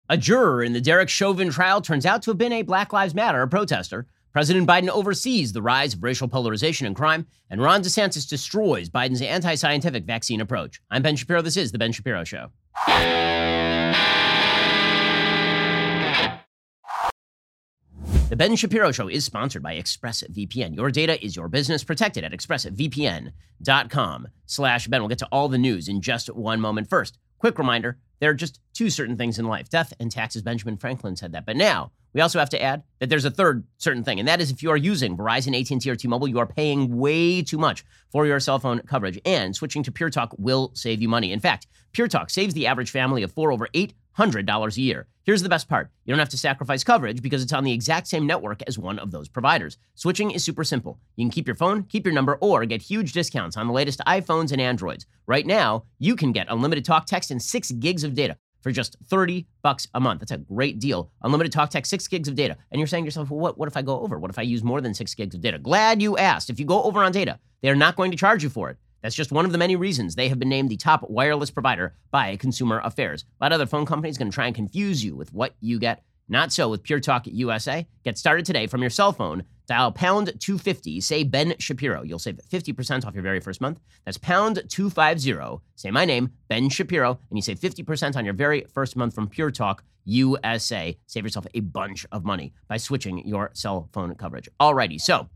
A juror in the Derek Chauvin trial turns out to have been a Black Lives Matter protester. President Biden oversees the rise of racial polarization and crime, and Ron DeSantis destroys Biden's anti-scientific vaccine approach. I'm Ben Shapiro. This is The Ben Shapiro Show. The Ben Shapiro Show is sponsored by ExpressVPN. Your data is your business. Protected at expressvpn.com/Ben. We'll get to all the news in just one moment. First, quick reminder, there are just two certain things in life, death and taxes. Benjamin Franklin said that. But now, we also have to add that there's a third certain thing, and that is if you are using Verizon, AT&T, or T-Mobile, you are paying way too much for your cell phone coverage, and switching to Pure Talk will save you money. In fact, Pure Talk saves the average family of four over $800 a year. Here's the best part. You don't have to sacrifice coverage because it's on the exact same network as one of those providers. Switching is super simple. You can keep your phone, keep your number, or get huge discounts on the latest iPhones and Androids. Right now, you can get unlimited talk, text, and 6 gigs of data for just $30 a month. That's a great deal. Unlimited talk, text, 6 gigs of data. And you're saying to yourself, well, what if I go over? What if I use more than 6 gigs of data? Glad you asked. If you go over on data, they are not going to charge you for it. That's just one of the many reasons they have been named the top wireless provider by Consumer Affairs. A lot of other phone companies are going to try and confuse you with what you get. Not so with Pure Talk USA. Get started today from your cell phone. Dial pound 250, say Ben Shapiro. You'll save 50% off your very first month. That's pound 250, say my name, Ben Shapiro, and you save 50% on your very first month from Pure Talk USA. Save yourself a bunch of money by switching your cell phone coverage. Alrighty, so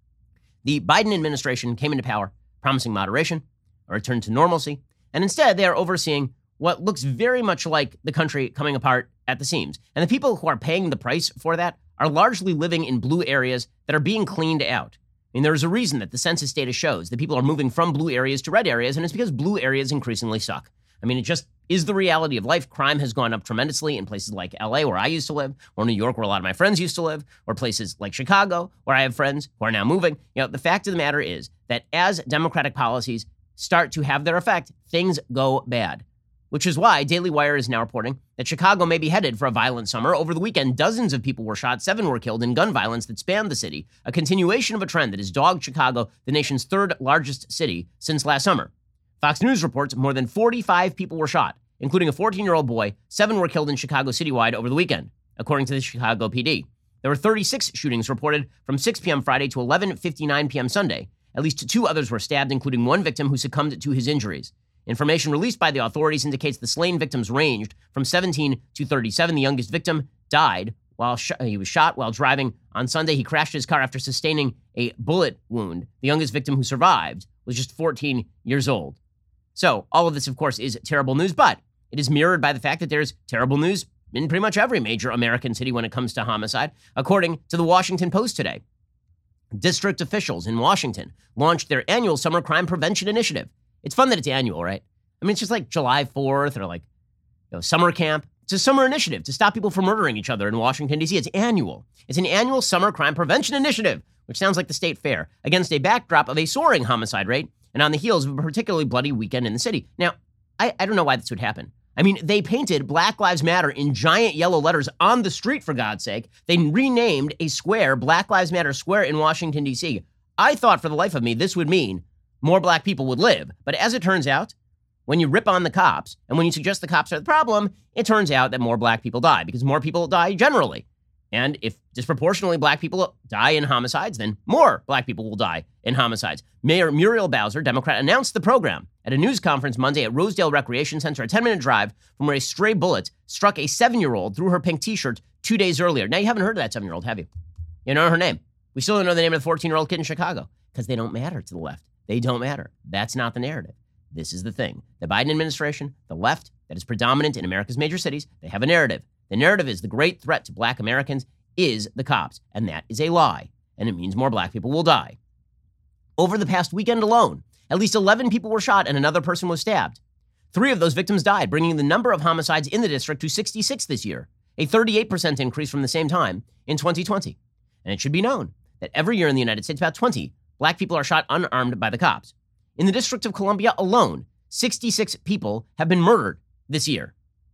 the Biden administration came into power promising moderation, a return to normalcy, and instead they are overseeing what looks very much like the country coming apart at the seams. And the people who are paying the price for that are largely living in blue areas that are being cleaned out. I mean, there's a reason that the census data shows that people are moving from blue areas to red areas, and it's because blue areas increasingly suck. I mean, it just is the reality of life. Crime has gone up tremendously in places like LA, where I used to live, or New York, where a lot of my friends used to live, or places like Chicago, where I have friends who are now moving. You know, the fact of the matter is that as Democratic policies start to have their effect, things go bad. Which is why Daily Wire is now reporting that Chicago may be headed for a violent summer. Over the weekend, dozens of people were shot, 7 were killed in gun violence that spanned the city, a continuation of a trend that has dogged Chicago, the nation's third largest city, since last summer. Fox News reports more than 45 people were shot, including a 14-year-old boy. 7 were killed in Chicago citywide over the weekend, according to the Chicago PD. There were 36 shootings reported from 6 p.m. Friday to 11:59 p.m. Sunday. At least 2 others were stabbed, including one victim who succumbed to his injuries. Information released by the authorities indicates the slain victims ranged from 17 to 37. The youngest victim died while he was shot while driving on Sunday. He crashed his car after sustaining a bullet wound. The youngest victim who survived was just 14 years old. So all of this, of course, is terrible news, but it is mirrored by the fact that there's terrible news in pretty much every major American city when it comes to homicide, according to the Washington Post today. District officials in Washington launched their annual summer crime prevention initiative. It's fun that it's annual, right? I mean, it's just like July 4th or like, summer camp. It's a summer initiative to stop people from murdering each other in Washington, D.C. It's annual. It's an annual summer crime prevention initiative, which sounds like the state fair, against a backdrop of a soaring homicide rate and on the heels of a particularly bloody weekend in the city. Now, I don't know why this would happen. I mean, they painted Black Lives Matter in giant yellow letters on the street, for God's sake. They renamed a square Black Lives Matter Square in Washington, D.C. I thought for the life of me this would mean more black people would live. But as it turns out, when you rip on the cops and when you suggest the cops are the problem, it turns out that more black people die because more people die generally. And if disproportionately black people die in homicides, then more black people will die in homicides. Mayor Muriel Bowser, Democrat, announced the program at a news conference Monday at Rosedale Recreation Center, a 10-minute drive from where a stray bullet struck a 7-year-old through her pink T-shirt 2 days earlier. Now, you haven't heard of that 7-year-old, have you? You know her name. We still don't know the name of the 14-year-old kid in Chicago because they don't matter to the left. They don't matter. That's not the narrative. This is the thing. The Biden administration, the left that is predominant in America's major cities, they have a narrative. The narrative is the great threat to black Americans is the cops, and that is a lie, and it means more black people will die. Over the past weekend alone, at least 11 people were shot and another person was stabbed. 3 of those victims died, bringing the number of homicides in the district to 66 this year, a 38% increase from the same time in 2020. And it should be known that every year in the United States, about 20 black people are shot unarmed by the cops. In the District of Columbia alone, 66 people have been murdered this year.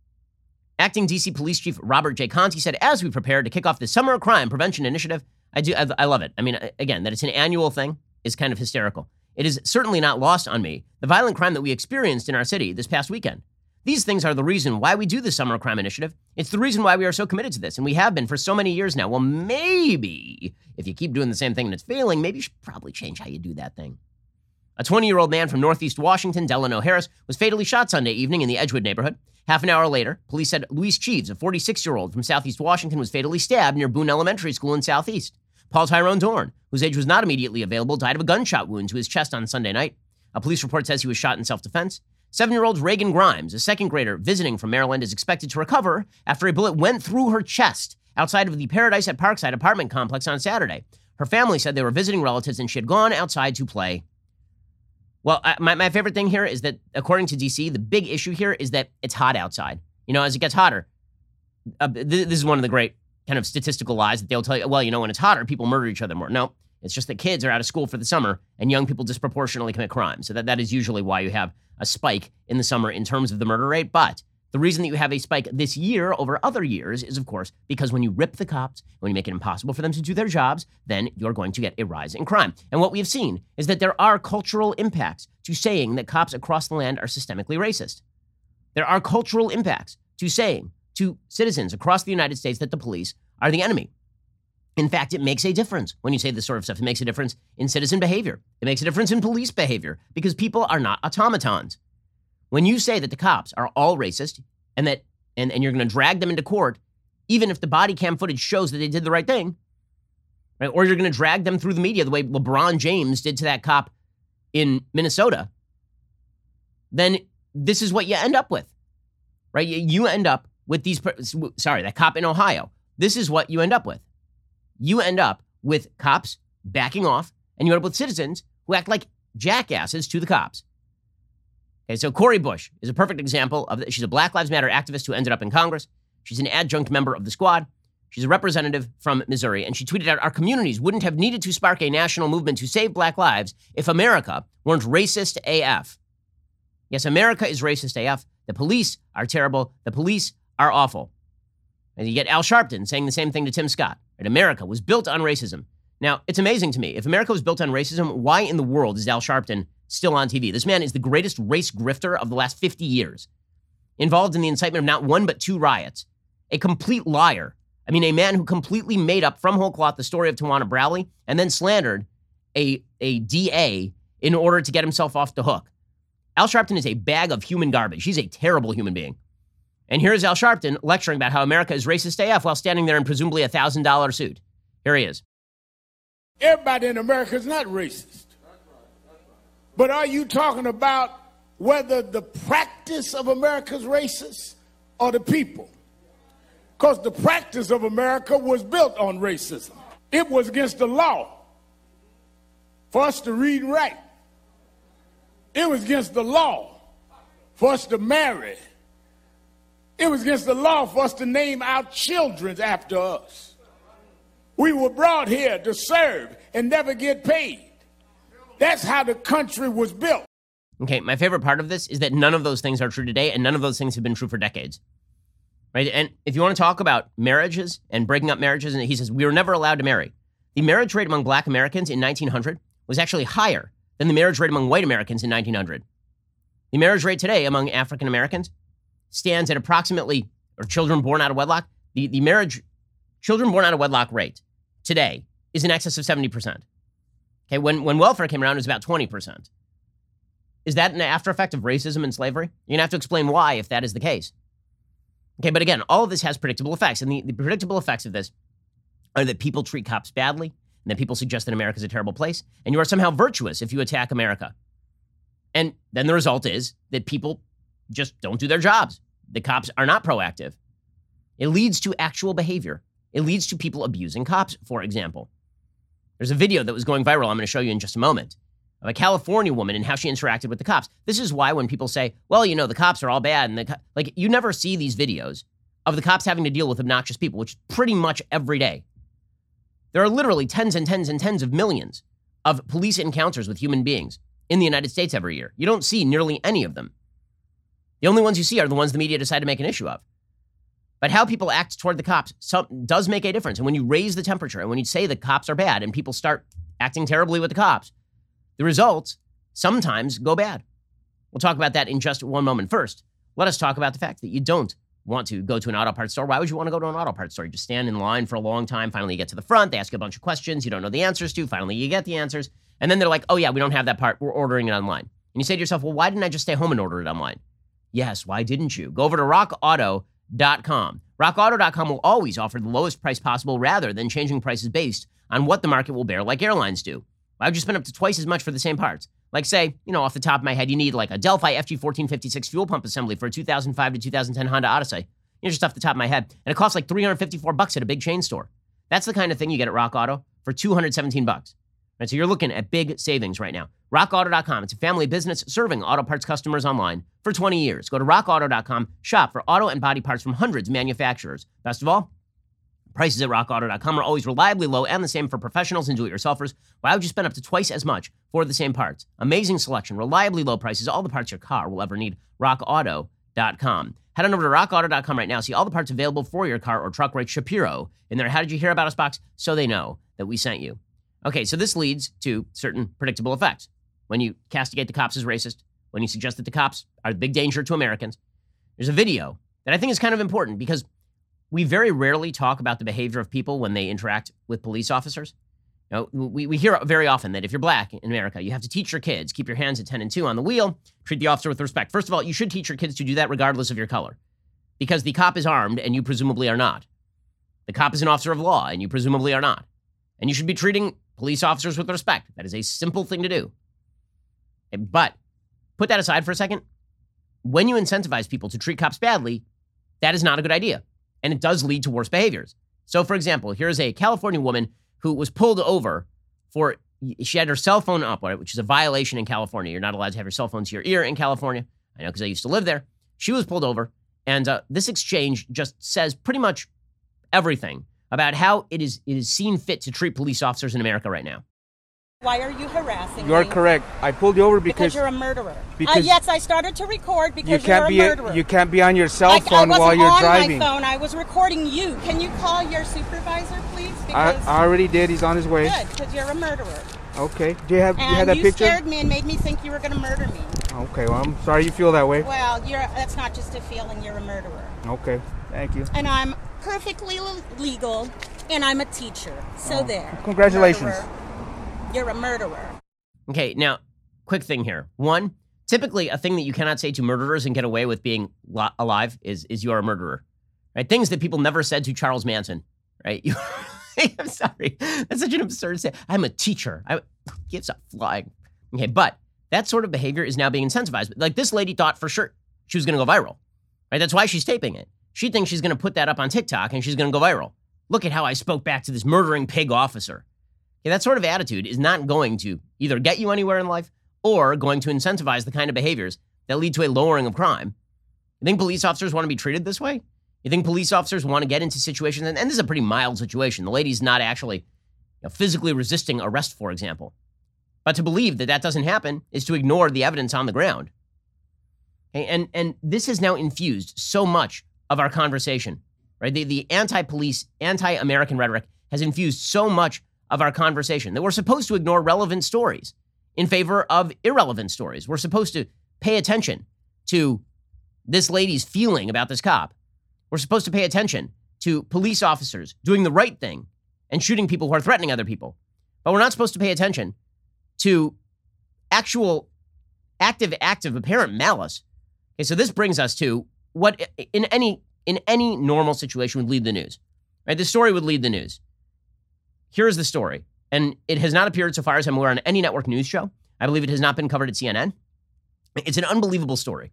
Acting D.C. Police Chief Robert J. Conti said, as we prepare to kick off the Summer Crime Prevention Initiative, I love it. I mean, again, that it's an annual thing is kind of hysterical. It is certainly not lost on me the violent crime that we experienced in our city this past weekend. These things are the reason why we do the Summer Crime Initiative. It's the reason why we are so committed to this, and we have been for so many years now. Well, maybe if you keep doing the same thing and it's failing, maybe you should probably change how you do that thing. A 20-year-old man from Northeast Washington, Delano Harris, was fatally shot Sunday evening in the Edgewood neighborhood. Half an hour later, police said Luis Cheeves, a 46-year-old from Southeast Washington, was fatally stabbed near Boone Elementary School in Southeast. Paul Tyrone Dorn, whose age was not immediately available, died of a gunshot wound to his chest on Sunday night. A police report says he was shot in self-defense. 7-year-old Reagan Grimes, a second grader visiting from Maryland, is expected to recover after a bullet went through her chest outside of the Paradise at Parkside apartment complex on Saturday. Her family said they were visiting relatives and she had gone outside to play. Well, my favorite thing here is that, according to DC, the big issue here is that it's hot outside. You know, as it gets hotter, this is one of the great kind of statistical lies that they'll tell you, well, you know, when it's hotter, people murder each other more. No, it's just that kids are out of school for the summer and young people disproportionately commit crime. So that is usually why you have a spike in the summer in terms of the murder rate. But the reason that you have a spike this year over other years is, of course, because when you rip the cops, when you make it impossible for them to do their jobs, then you're going to get a rise in crime. And what we have seen is that there are cultural impacts to saying that cops across the land are systemically racist. There are cultural impacts to saying to citizens across the United States that the police are the enemy. In fact, it makes a difference when you say this sort of stuff. It makes a difference in citizen behavior. It makes a difference in police behavior because people are not automatons. When you say that the cops are all racist and that and you're going to drag them into court, even if the body cam footage shows that they did the right thing, right? Or you're going to drag them through the media the way LeBron James did to that cop in Minnesota, then this is what you end up with, right? You end up with that cop in Ohio. This is what you end up with. You end up with cops backing off, and you end up with citizens who act like jackasses to the cops. Okay, so Cori Bush is a perfect example of that. She's a Black Lives Matter activist who ended up in Congress. She's an adjunct member of the squad. She's a representative from Missouri, and she tweeted out, "Our communities wouldn't have needed to spark a national movement to save Black lives if America weren't racist AF." Yes, America is racist AF. The police are terrible. The police are awful. And you get Al Sharpton saying the same thing to Tim Scott. Right? America was built on racism. Now, it's amazing to me. If America was built on racism, why in the world is Al Sharpton still on TV? This man is the greatest race grifter of the last 50 years. Involved in the incitement of not one but two riots. A complete liar. I mean, a man who completely made up from whole cloth the story of Tawana Brawley and then slandered a DA in order to get himself off the hook. Al Sharpton is a bag of human garbage. He's a terrible human being. And here's Al Sharpton lecturing about how America is racist AF while standing there in presumably a $1,000 suit. Here he is. Everybody in America is not racist. But are you talking about whether the practice of America is racist or the people? Because the practice of America was built on racism. It was against the law for us to read and write. It was against the law for us to marry. It was against the law for us to name our children after us. We were brought here to serve and never get paid. That's how the country was built. Okay, my favorite part of this is that none of those things are true today, and none of those things have been true for decades. Right? And if you want to talk about marriages and breaking up marriages, and he says, we were never allowed to marry. The marriage rate among Black Americans in 1900 was actually higher than the marriage rate among white Americans in 1900. The marriage rate today among African Americans stands at approximately, or children born out of wedlock, the marriage, children born out of wedlock rate today is in excess of 70%. Okay, when welfare came around, it was about 20%. Is that an after effect of racism and slavery? You're going to have to explain why if that is the case. Okay, but again, all of this has predictable effects, and the predictable effects of this are that people treat cops badly, and that people suggest that America is a terrible place, and you are somehow virtuous if you attack America. And then the result is that people just don't do their jobs. The cops are not proactive. It leads to actual behavior. It leads to people abusing cops, for example. There's a video that was going viral I'm going to show you in just a moment of a California woman and how she interacted with the cops. This is why when people say, well, you know, the cops are all bad, and like you never see these videos of the cops having to deal with obnoxious people, which is pretty much every day. There are literally tens and tens and tens of millions of police encounters with human beings in the United States every year. You don't see nearly any of them. The only ones you see are the ones the media decide to make an issue of. But how people act toward the cops does make a difference. And when you raise the temperature and when you say the cops are bad and people start acting terribly with the cops, the results sometimes go bad. We'll talk about that in just one moment. First, let us talk about the fact that you don't want to go to an auto parts store. Why would you want to go to an auto parts store? You just stand in line for a long time. Finally, you get to the front. They ask you a bunch of questions you don't know the answers to. Finally, you get the answers. And then they're like, oh, yeah, we don't have that part. We're ordering it online. And you say to yourself, well, why didn't I just stay home and order it online? Yes, why didn't you? Go over to rockauto.com. Rockauto.com will always offer the lowest price possible rather than changing prices based on what the market will bear like airlines do. Why would you spend up to twice as much for the same parts? Like say, off the top of my head, you need like a Delphi FG1456 fuel pump assembly for a 2005 to 2010 Honda Odyssey. Just off the top of my head. And it costs like $354 at a big chain store. That's the kind of thing you get at Rock Auto for $217. Right, so you're looking at big savings right now. RockAuto.com. It's a family business serving auto parts customers online for 20 years. Go to RockAuto.com. Shop for auto and body parts from hundreds of manufacturers. Best of all, prices at RockAuto.com are always reliably low and the same for professionals and do-it-yourselfers. Why would you spend up to twice as much for the same parts? Amazing selection, reliably low prices, all the parts your car will ever need. RockAuto.com. Head on over to RockAuto.com right now. See all the parts available for your car or truck. Right, Shapiro in there. How did you hear about us box? So they know that we sent you. Okay, so this leads to certain predictable effects. When you castigate the cops as racist, when you suggest that the cops are the big danger to Americans, there's a video that I think is kind of important because we very rarely talk about the behavior of people when they interact with police officers. We hear very often that if you're black in America, you have to teach your kids, keep your hands at 10 and 2 on the wheel, treat the officer with respect. First of all, you should teach your kids to do that regardless of your color because the cop is armed and you presumably are not. The cop is an officer of law and you presumably are not. And you should be treating police officers with respect. That is a simple thing to do. But put that aside for a second. When you incentivize people to treat cops badly, that is not a good idea. And it does lead to worse behaviors. So, for example, here's a California woman who was pulled over for, she had her cell phone up, which is a violation in California. You're not allowed to have your cell phone to your ear in California. I know because I used to live there. She was pulled over. And this exchange just says pretty much everything about how it is seen fit to treat police officers in America right now. Why are you harassing me? You are correct. I pulled you over because you're a murderer. Yes, I started to record because you're a murderer. You can't be on your cell phone while you're driving. I wasn't on my phone. I was recording you. Can you call your supervisor, please? I already did. He's on his way. Good, because you're a murderer. Okay. Do you have that picture? You scared me and made me think you were going to murder me. Okay. Well, I'm sorry you feel that way. Well, that's not just a feeling. You're a murderer. Okay. Thank you. And I'm perfectly legal, and I'm a teacher. So there. Congratulations. Murderer. You're a murderer. Okay, now, quick thing here. One, typically a thing that you cannot say to murderers and get away with being alive is you are a murderer, right? Things that people never said to Charles Manson, right? I'm sorry. That's such an absurd say. I'm a teacher. Gives up flying. Okay, but that sort of behavior is now being incentivized. Like this lady thought for sure she was going to go viral, right? That's why she's taping it. She thinks she's going to put that up on TikTok and she's going to go viral. Look at how I spoke back to this murdering pig officer. Okay, that sort of attitude is not going to either get you anywhere in life or going to incentivize the kind of behaviors that lead to a lowering of crime. You think police officers want to be treated this way? You think police officers want to get into situations, and this is a pretty mild situation. The lady's not actually physically resisting arrest, for example. But to believe that that doesn't happen is to ignore the evidence on the ground. Okay, and this has now infused so much of our conversation, right? The anti-police, anti-American rhetoric has infused so much of our conversation that we're supposed to ignore relevant stories in favor of irrelevant stories. We're supposed to pay attention to this lady's feeling about this cop. We're supposed to pay attention to police officers doing the right thing and shooting people who are threatening other people. But we're not supposed to pay attention to actual active apparent malice. Okay, so this brings us to what in any normal situation would lead the news. Right? The story would lead the news. Here's the story, and it has not appeared so far as I'm aware on any network news show. I believe it has not been covered at CNN. It's an unbelievable story.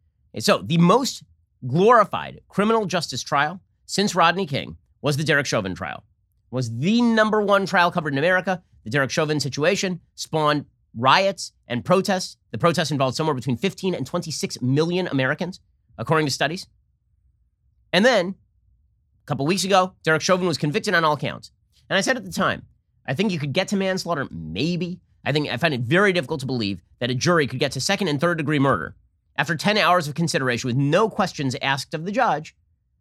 So the most glorified criminal justice trial since Rodney King was the Derek Chauvin trial. It was the number one trial covered in America. The Derek Chauvin situation spawned riots and protests. The protests involved somewhere between 15 and 26 million Americans, according to studies. And then, a couple weeks ago, Derek Chauvin was convicted on all counts. And I said at the time, I think you could get to manslaughter, maybe. I find it very difficult to believe that a jury could get to second and third degree murder after 10 hours of consideration with no questions asked of the judge.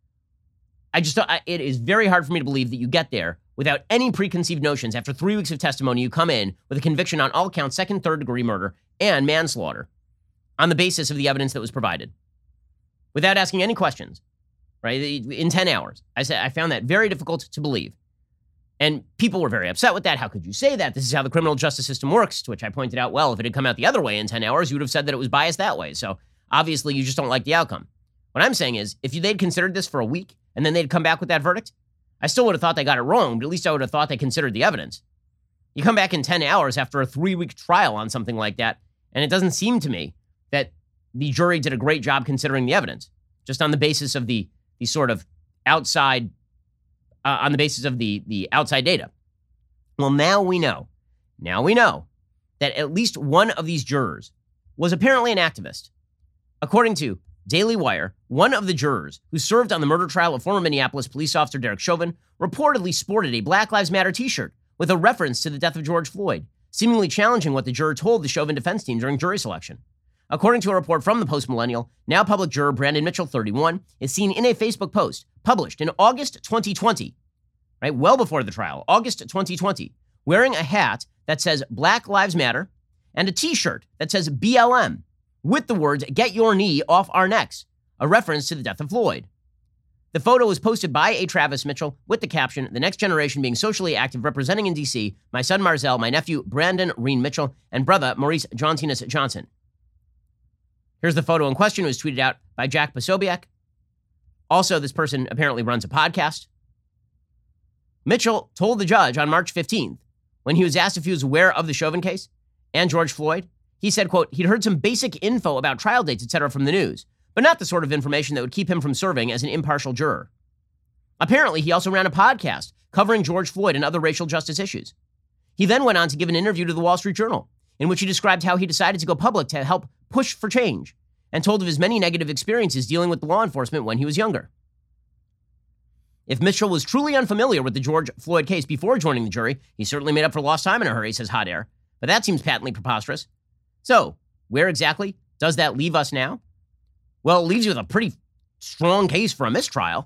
It is very hard for me to believe that you get there without any preconceived notions. After 3 weeks of testimony, you come in with a conviction on all counts, second, third degree murder, and manslaughter on the basis of the evidence that was provided. without asking any questions, right? In 10 hours. I found that very difficult to believe. And people were very upset with that. How could you say that? This is how the criminal justice system works, to which I pointed out, well, if it had come out the other way in 10 hours, you would have said that it was biased that way. So obviously you just don't like the outcome. What I'm saying is, if they'd considered this for a week and then they'd come back with that verdict, I still would have thought they got it wrong, but at least I would have thought they considered the evidence. You come back in 10 hours after a 3-week trial on something like that, and it doesn't seem to me that the jury did a great job considering the evidence, just on the basis of the sort of outside, on the basis of the outside data. Well, now we know that at least one of these jurors was apparently an activist. According to Daily Wire, one of the jurors who served on the murder trial of former Minneapolis police officer Derek Chauvin reportedly sported a Black Lives Matter t-shirt with a reference to the death of George Floyd, seemingly challenging what the juror told the Chauvin defense team during jury selection. According to a report from the Post-Millennial, now public juror Brandon Mitchell, 31, is seen in a Facebook post published in August 2020, right, well before the trial, August 2020, wearing a hat that says Black Lives Matter and a t-shirt that says BLM, with the words, "Get your knee off our necks," a reference to the death of Floyd. The photo was posted by a Travis Mitchell with the caption, "The next generation being socially active, representing in D.C., my son Marzell, my nephew Brandon Reen Mitchell, and brother Maurice Johntinus Johnson." Here's the photo in question. It was tweeted out by Jack Posobiec. Also, this person apparently runs a podcast. Mitchell told the judge on March 15th, when he was asked if he was aware of the Chauvin case and George Floyd, he said, quote, he'd heard some basic info about trial dates, etc. from the news, but not the sort of information that would keep him from serving as an impartial juror. Apparently, he also ran a podcast covering George Floyd and other racial justice issues. He then went on to give an interview to the Wall Street Journal, in which he described how he decided to go public to help push for change, and told of his many negative experiences dealing with law enforcement when he was younger. If Mitchell was truly unfamiliar with the George Floyd case before joining the jury, he certainly made up for lost time in a hurry, says Hot Air. But that seems patently preposterous. So, where exactly does that leave us now? Well, it leaves you with a pretty strong case for a mistrial.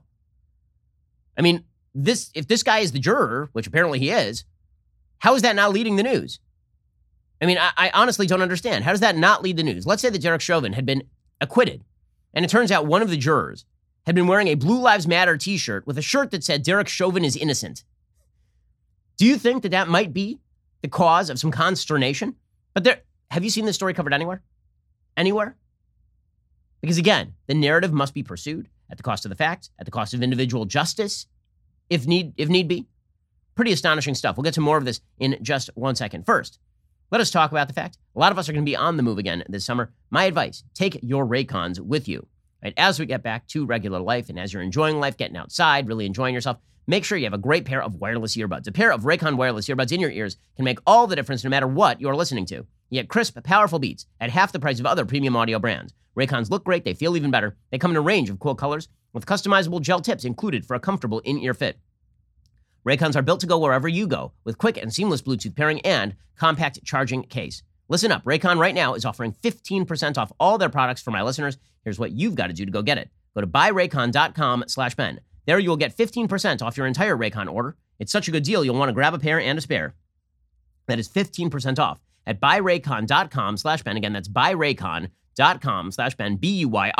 I mean, if this guy is the juror, which apparently he is, how is that not leading the news? I mean, I honestly don't understand. How does that not lead the news? Let's say that Derek Chauvin had been acquitted, and it turns out one of the jurors had been wearing a Blue Lives Matter t-shirt with a shirt that said Derek Chauvin is innocent. Do you think that that might be the cause of some consternation? But have you seen this story covered anywhere? Anywhere? Because again, the narrative must be pursued at the cost of the facts, at the cost of individual justice, if need be. Pretty astonishing stuff. We'll get to more of this in just 1 second. First, let us talk about the fact a lot of us are going to be on the move again this summer. My advice, take your Raycons with you. Right, as we get back to regular life and as you're enjoying life, getting outside, really enjoying yourself, make sure you have a great pair of wireless earbuds. A pair of Raycon wireless earbuds in your ears can make all the difference no matter what you're listening to. You get crisp, powerful beats at half the price of other premium audio brands. Raycons look great, they feel even better. They come in a range of cool colors with customizable gel tips included for a comfortable in-ear fit. Raycons are built to go wherever you go with quick and seamless Bluetooth pairing and compact charging case. Listen up, Raycon right now is offering 15% off all their products for my listeners. Here's what you've got to do to go get it. Go to buyraycon.com/Ben. There you will get 15% off your entire Raycon order. It's such a good deal, you'll want to grab a pair and a spare. That is 15% off at buyraycon.com/Ben. Again, that's buyraycon.com/Ben,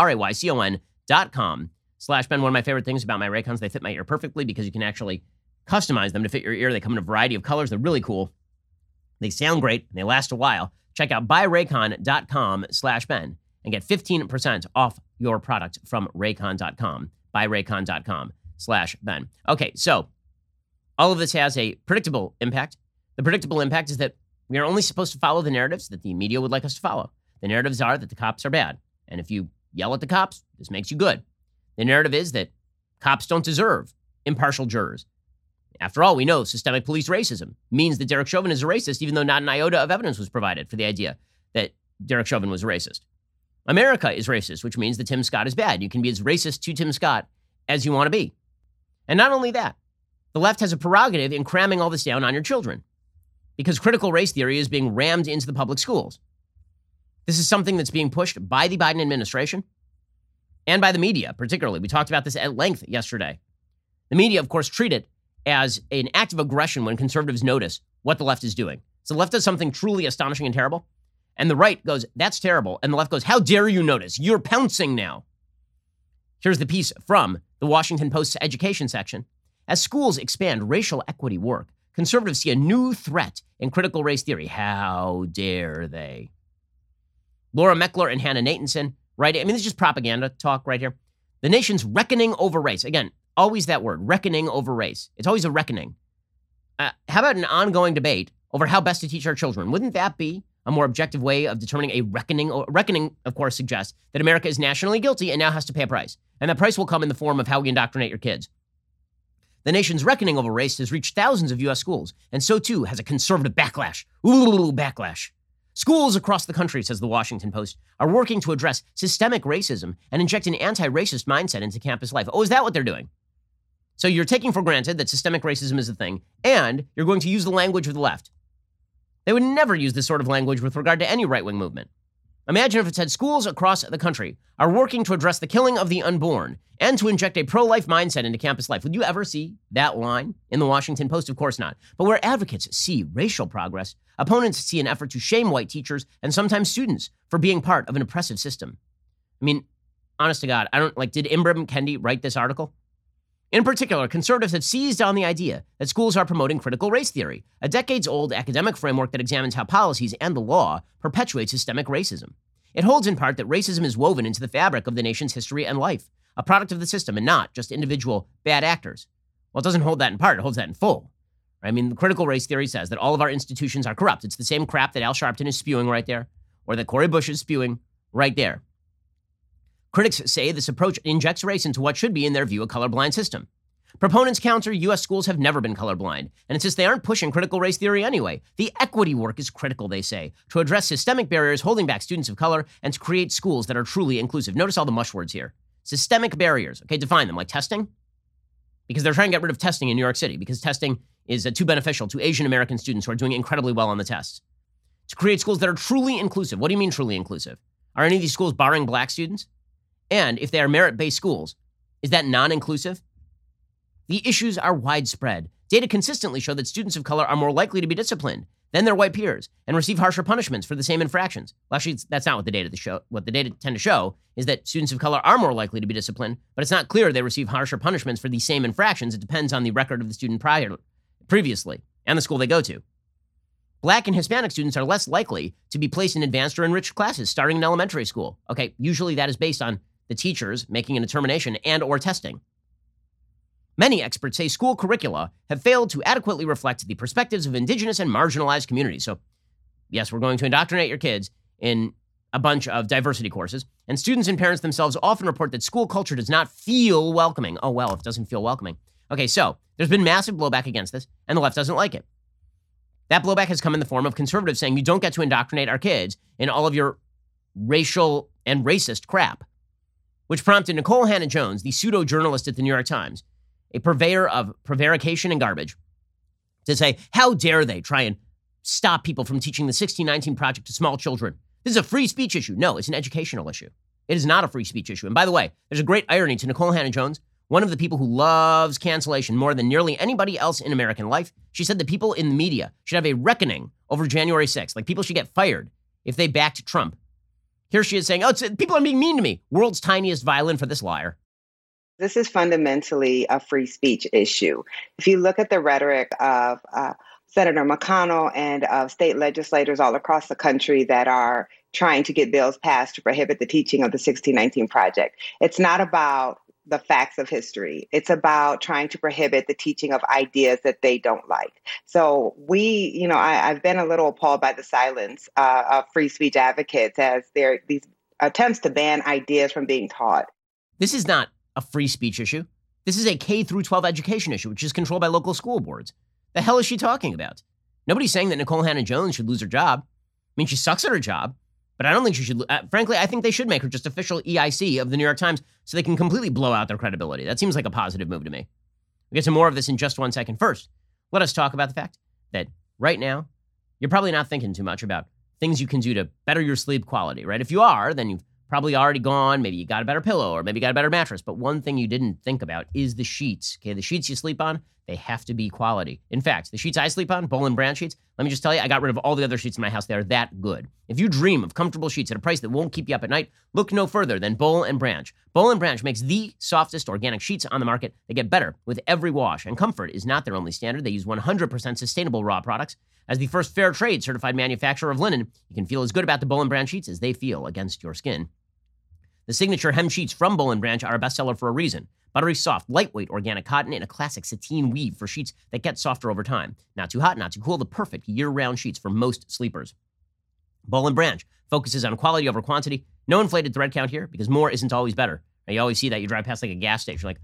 BUYRAYCON.com/Ben. One of my favorite things about my Raycons, they fit my ear perfectly because you can actually customize them to fit your ear. They come in a variety of colors. They're really cool. They sound great, and they last a while. Check out buyraycon.com/Ben and get 15% off your product from raycon.com, buyraycon.com/Ben. Okay, so all of this has a predictable impact. The predictable impact is that we are only supposed to follow the narratives that the media would like us to follow. The narratives are that the cops are bad, and if you yell at the cops, this makes you good. The narrative is that cops don't deserve impartial jurors. After all, we know systemic police racism means that Derek Chauvin is a racist, even though not an iota of evidence was provided for the idea that Derek Chauvin was a racist. America is racist, which means that Tim Scott is bad. You can be as racist to Tim Scott as you want to be. And not only that, the left has a prerogative in cramming all this down on your children because critical race theory is being rammed into the public schools. This is something that's being pushed by the Biden administration and by the media, particularly. We talked about this at length yesterday. The media, of course, treat it as an act of aggression when conservatives notice what the left is doing. So the left does something truly astonishing and terrible, and the right goes, that's terrible, and the left goes, how dare you notice? You're pouncing now. Here's the piece from the Washington Post's education section. As schools expand racial equity work, conservatives see a new threat in critical race theory. How dare they? Laura Meckler and Hannah Natanson, right? I mean, this is just propaganda talk right here. The nation's reckoning over race. Again, always that word, reckoning over race. It's always a reckoning. How about an ongoing debate over how best to teach our children? Wouldn't that be a more objective way of determining a reckoning? Reckoning, of course, suggests that America is nationally guilty and now has to pay a price. And that price will come in the form of how we indoctrinate your kids. The nation's reckoning over race has reached thousands of U.S. schools, and so too has a conservative backlash. Ooh, backlash. Schools across the country, says the Washington Post, are working to address systemic racism and inject an anti-racist mindset into campus life. Oh, is that what they're doing? So you're taking for granted that systemic racism is a thing, and you're going to use the language of the left. They would never use this sort of language with regard to any right-wing movement. Imagine if it said schools across the country are working to address the killing of the unborn and to inject a pro-life mindset into campus life. Would you ever see that line in the Washington Post? Of course not. But where advocates see racial progress, opponents see an effort to shame white teachers and sometimes students for being part of an oppressive system. I mean, honest to God, did Ibram Kendi write this article? In particular, conservatives have seized on the idea that schools are promoting critical race theory, a decades-old academic framework that examines how policies and the law perpetuate systemic racism. It holds in part that racism is woven into the fabric of the nation's history and life, a product of the system and not just individual bad actors. Well, it doesn't hold that in part, it holds that in full. I mean, the critical race theory says that all of our institutions are corrupt. It's the same crap that Al Sharpton is spewing right there, or that Cori Bush is spewing right there. Critics say this approach injects race into what should be, in their view, a colorblind system. Proponents counter U.S. schools have never been colorblind, and insist they aren't pushing critical race theory anyway. The equity work is critical, they say, to address systemic barriers holding back students of color and to create schools that are truly inclusive. Notice all the mush words here. Systemic barriers. Okay, define them, like testing. Because they're trying to get rid of testing in New York City, because testing is too beneficial to Asian American students who are doing incredibly well on the tests. To create schools that are truly inclusive. What do you mean truly inclusive? Are any of these schools barring black students? And if they are merit-based schools, is that non-inclusive? The issues are widespread. Data consistently show that students of color are more likely to be disciplined than their white peers and receive harsher punishments for the same infractions. Well, actually, that's not what the data show. What the data tend to show is that students of color are more likely to be disciplined, but it's not clear they receive harsher punishments for the same infractions. It depends on the record of the student previously and the school they go to. Black and Hispanic students are less likely to be placed in advanced or enriched classes starting in elementary school. Okay, usually that is based on the teachers making a determination and or testing. Many experts say school curricula have failed to adequately reflect the perspectives of indigenous and marginalized communities. So, yes, we're going to indoctrinate your kids in a bunch of diversity courses, and students and parents themselves often report that school culture does not feel welcoming. Oh, well, if it doesn't feel welcoming. Okay, so there's been massive blowback against this, and the left doesn't like it. That blowback has come in the form of conservatives saying you don't get to indoctrinate our kids in all of your racial and racist crap, which prompted Nikole Hannah-Jones, the pseudo-journalist at the New York Times, a purveyor of prevarication and garbage, to say, how dare they try and stop people from teaching the 1619 Project to small children? This is a free speech issue. No, it's an educational issue. It is not a free speech issue. And by the way, there's a great irony to Nikole Hannah-Jones, one of the people who loves cancellation more than nearly anybody else in American life. She said that people in the media should have a reckoning over January 6th. Like, people should get fired if they backed Trump. Here she is saying, people are being mean to me. World's tiniest violin for this liar. This is fundamentally a free speech issue. If you look at the rhetoric of Senator McConnell and of state legislators all across the country that are trying to get bills passed to prohibit the teaching of the 1619 Project, it's not about the facts of history. It's about trying to prohibit the teaching of ideas that they don't like. So I've been a little appalled by the silence of free speech advocates as there are these attempts to ban ideas from being taught. This is not a free speech issue. This is a K through 12 education issue, which is controlled by local school boards. The hell is she talking about? Nobody's saying that Nikole Hannah-Jones should lose her job. I mean, she sucks at her job, but I don't think she should. Frankly, I think they should make her just official EIC of the New York Times so they can completely blow out their credibility. That seems like a positive move to me. We'll get to more of this in just 1 second. First, let us talk about the fact that right now, you're probably not thinking too much about things you can do to better your sleep quality, right? If you are, then you've probably already gone. Maybe you got a better pillow or maybe you got a better mattress. But one thing you didn't think about is the sheets. Okay, the sheets you sleep on, They have to be quality. In fact, the sheets I sleep on, Boll & Branch sheets, let me just tell you, I got rid of all the other sheets in my house. They are that good. If you dream of comfortable sheets at a price that won't keep you up at night, look no further than Boll & Branch. Boll & Branch makes the softest organic sheets on the market. They get better with every wash, and comfort is not their only standard. They use 100% sustainable raw products. As the first fair trade certified manufacturer of linen, you can feel as good about the Boll & Branch sheets as they feel against your skin. The signature hem sheets from Boll & Branch are a bestseller for a reason. Buttery soft, lightweight organic cotton in a classic sateen weave for sheets that get softer over time. Not too hot, not too cool, the perfect year-round sheets for most sleepers. Boll & Branch focuses on quality over quantity. No inflated thread count here because more isn't always better. Now, you always see that. You drive past like a gas station, like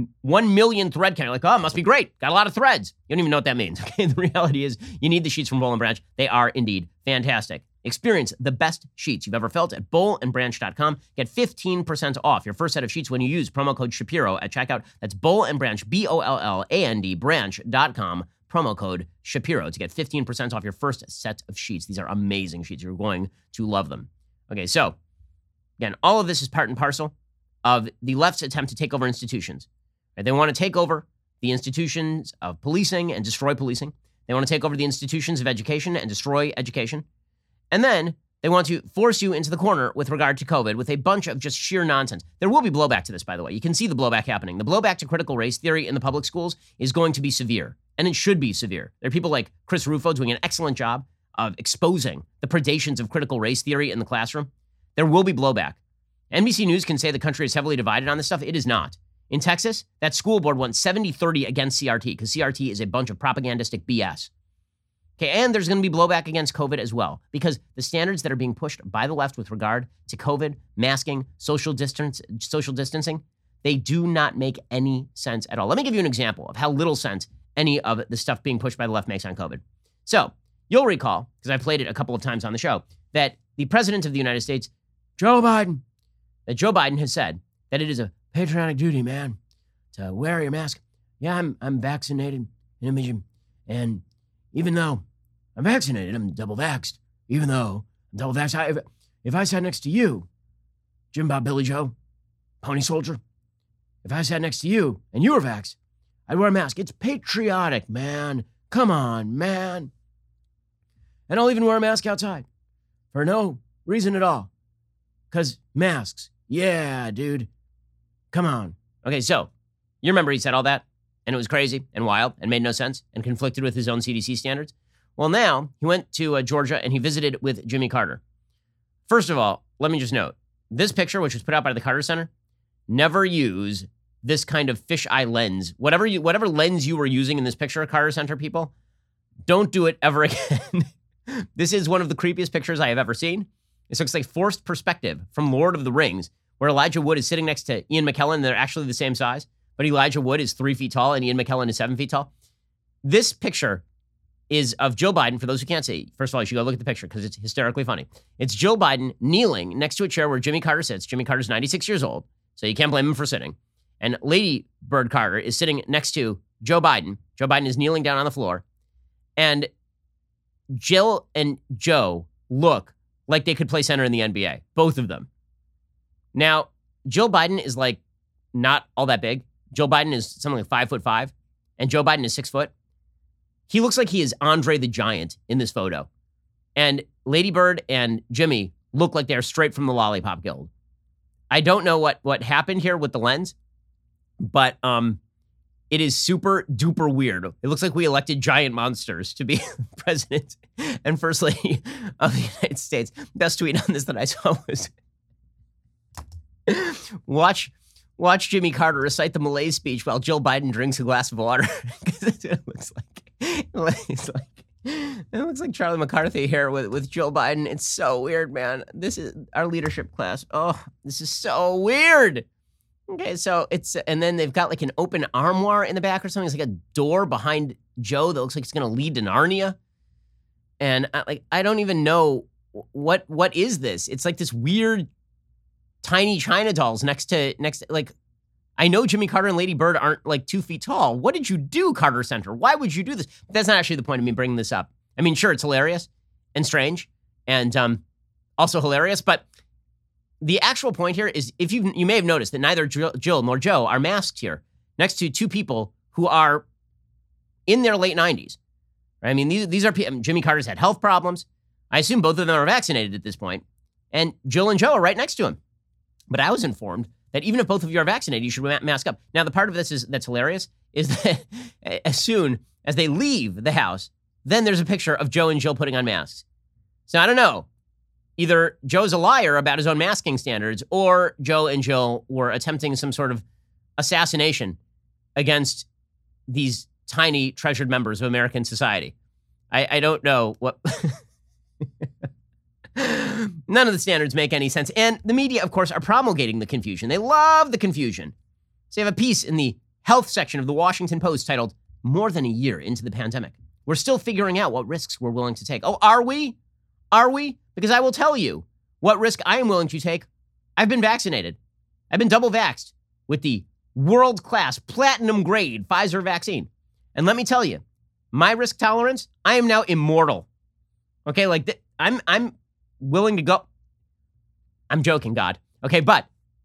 1 million thread count. You're like, oh, it must be great. Got a lot of threads. You don't even know what that means. Okay, the reality is you need the sheets from Boll & Branch. They are indeed fantastic. Experience the best sheets you've ever felt at bollandbranch.com. Get 15% off your first set of sheets when you use promo code Shapiro at checkout. That's Boll & Branch, BOLLAND, branch.com, promo code Shapiro to get 15% off your first set of sheets. These are amazing sheets. You're going to love them. Okay, so again, all of this is part and parcel of the left's attempt to take over institutions. Right? They want to take over the institutions of policing and destroy policing. They want to take over the institutions of education and destroy education. And then they want to force you into the corner with regard to COVID with a bunch of just sheer nonsense. There will be blowback to this, by the way. You can see the blowback happening. The blowback to critical race theory in the public schools is going to be severe, and it should be severe. There are people like Chris Rufo doing an excellent job of exposing the predations of critical race theory in the classroom. There will be blowback. NBC News can say the country is heavily divided on this stuff. It is not. In Texas, that school board won 70-30 against CRT because CRT is a bunch of propagandistic BS. Okay, and there's going to be blowback against COVID as well, because the standards that are being pushed by the left with regard to COVID, masking, social distancing, they do not make any sense at all. Let me give you an example of how little sense any of the stuff being pushed by the left makes on COVID. So you'll recall, because I played it a couple of times on the show, that the president of the United States, Joe Biden has said that it is a patriotic duty, man, to wear your mask. Yeah, I'm vaccinated, and even though I'm vaccinated, I'm double vaxxed. Even though I'm double vaxxed, if I sat next to you, Jim Bob Billy Joe, Pony Soldier, if I sat next to you and you were vaxxed, I'd wear a mask. It's patriotic, man. Come on, man. And I'll even wear a mask outside for no reason at all. Because masks, yeah, dude. Come on. Okay, so you remember he said all that, and it was crazy and wild and made no sense and conflicted with his own CDC standards? Well, now he went to Georgia and he visited with Jimmy Carter. First of all, let me just note, this picture, which was put out by the Carter Center, never use this kind of fisheye lens. Whatever lens you were using in this picture, Carter Center people, don't do it ever again. This is one of the creepiest pictures I have ever seen. This looks like forced perspective from Lord of the Rings, where Elijah Wood is sitting next to Ian McKellen, and they're actually the same size, but Elijah Wood is 3 feet tall and Ian McKellen is 7 feet tall. This picture is of Joe Biden. For those who can't see, first of all, you should go look at the picture because it's hysterically funny. It's Joe Biden kneeling next to a chair where Jimmy Carter sits. Jimmy Carter's 96 years old, so you can't blame him for sitting. And Lady Bird Carter is sitting next to Joe Biden. Joe Biden is kneeling down on the floor. And Jill and Joe look like they could play center in the NBA, both of them. Now, Jill Biden is like not all that big. Joe Biden is something like 5'5", and Joe Biden is 6 foot. He looks like he is Andre the Giant in this photo. And Lady Bird and Jimmy look like they're straight from the Lollipop Guild. I don't know what happened here with the lens, but it is super duper weird. It looks like we elected giant monsters to be president and first lady of the United States. Best tweet on this that I saw was watch Jimmy Carter recite the Malaise speech while Jill Biden drinks a glass of water. It looks like Charlie McCarthy here with Jill Biden. It's so weird, man. This is our leadership class. Oh, this is so weird. Okay, so and then they've got like an open armoire in the back or something. It's like a door behind Joe that looks like it's going to lead to Narnia. And I don't even know what is this? It's like this weird tiny China dolls next to like, I know Jimmy Carter and Lady Bird aren't like 2 feet tall. What did you do, Carter Center? Why would you do this? But that's not actually the point of me bringing this up. I mean, sure, it's hilarious and strange and also hilarious, but the actual point here is, if you may have noticed that neither Jill nor Joe are masked here next to two people who are in their late 90s. I mean, these are people. Jimmy Carter's had health problems. I assume both of them are vaccinated at this point. And Jill and Joe are right next to him. But I was informed that even if both of you are vaccinated, you should mask up. Now, the part of this that's hilarious is that as soon as they leave the house, then there's a picture of Joe and Jill putting on masks. So I don't know. Either Joe's a liar about his own masking standards, or Joe and Jill were attempting some sort of assassination against these tiny, treasured members of American society. I don't know what... None of the standards make any sense. And the media, of course, are promulgating the confusion. They love the confusion. So you have a piece in the health section of the Washington Post titled, "More than a Year into the Pandemic. We're still figuring out what risks we're willing to take." Oh, are we? Are we? Because I will tell you what risk I am willing to take. I've been vaccinated. I've been double vaxxed with the world-class platinum grade Pfizer vaccine. And let me tell you, my risk tolerance, I am now immortal. Okay, like I'm willing to go. I'm joking, God. Okay, but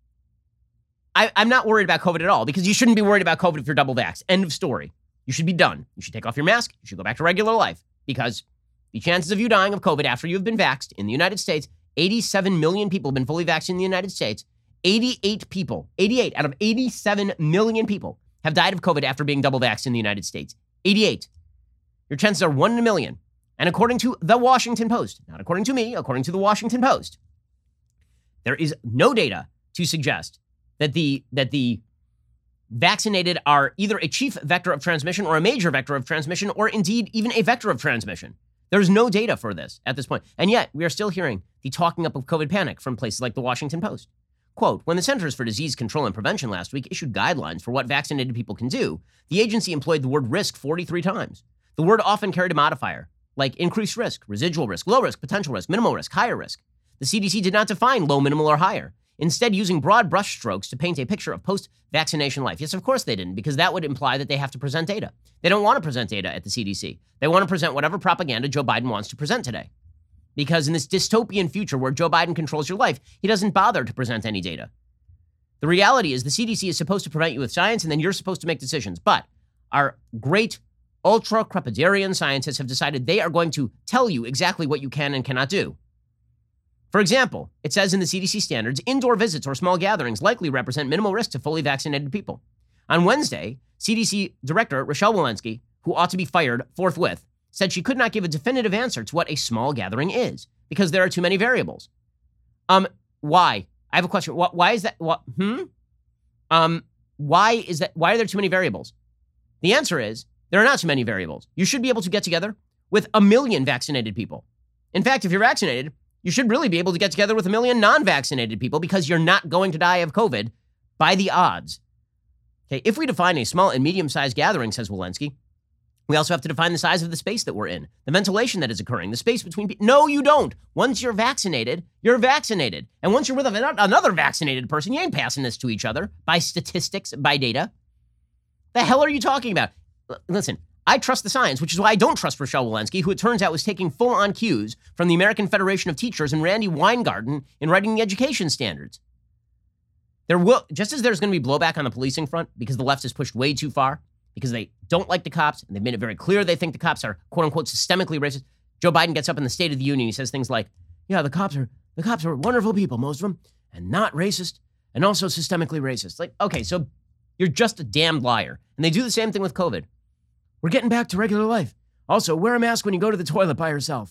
I'm not worried about COVID at all, because you shouldn't be worried about COVID if you're double vaxxed. End of story. You should be done. You should take off your mask. You should go back to regular life, because the chances of you dying of COVID after you've been vaxxed in the United States, 87 million people have been fully vaxxed in the United States. 88 out of 87 million people have died of COVID after being double vaxxed in the United States. 88. Your chances are 1 in a million. And according to the Washington Post, not according to me, according to the Washington Post, there is no data to suggest that the vaccinated are either a chief vector of transmission or a major vector of transmission, or indeed even a vector of transmission. There's no data for this at this point. And yet we are still hearing the talking up of COVID panic from places like the Washington Post. Quote, "When the Centers for Disease Control and Prevention last week issued guidelines for what vaccinated people can do, the agency employed the word risk 43 times. The word often carried a modifier, like increased risk, residual risk, low risk, potential risk, minimal risk, higher risk. The CDC did not define low, minimal, or higher, instead using broad brushstrokes to paint a picture of post-vaccination life." Yes, of course they didn't, because that would imply that they have to present data. They don't want to present data at the CDC. They want to present whatever propaganda Joe Biden wants to present today. Because in this dystopian future where Joe Biden controls your life, he doesn't bother to present any data. The reality is the CDC is supposed to prevent you with science, and then you're supposed to make decisions. But our great ultra-crepidarian scientists have decided they are going to tell you exactly what you can and cannot do. For example, it says in the CDC standards, indoor visits or small gatherings likely represent minimal risk to fully vaccinated people. On Wednesday, CDC Director Rochelle Walensky, who ought to be fired forthwith, said she could not give a definitive answer to what a small gathering is because there are too many variables. Why? I have a question. Why is that? Why is that? Why are there too many variables? The answer is there are not too many variables. You should be able to get together with 1 million vaccinated people. In fact, if you're vaccinated, you should really be able to get together with 1 million non-vaccinated people, because you're not going to die of COVID by the odds. Okay, if we define a small and medium-sized gathering, says Walensky, we also have to define the size of the space that we're in, the ventilation that is occurring, the space between people. No, you don't. Once you're vaccinated, you're vaccinated. And once you're with another vaccinated person, you ain't passing this to each other by statistics, by data. The hell are you talking about? Listen, I trust the science, which is why I don't trust Rochelle Walensky, who it turns out was taking full-on cues from the American Federation of Teachers and Randy Weingarten in writing the education standards. Just as there's going to be blowback on the policing front because the left has pushed way too far, because they don't like the cops, and they've made it very clear they think the cops are, quote-unquote, systemically racist. Joe Biden gets up in the State of the Union, he says things like, yeah, the cops are wonderful people, most of them, and not racist, and also systemically racist. Like, okay, so you're just a damned liar. And they do the same thing with COVID. We're getting back to regular life. Also, wear a mask when you go to the toilet by yourself.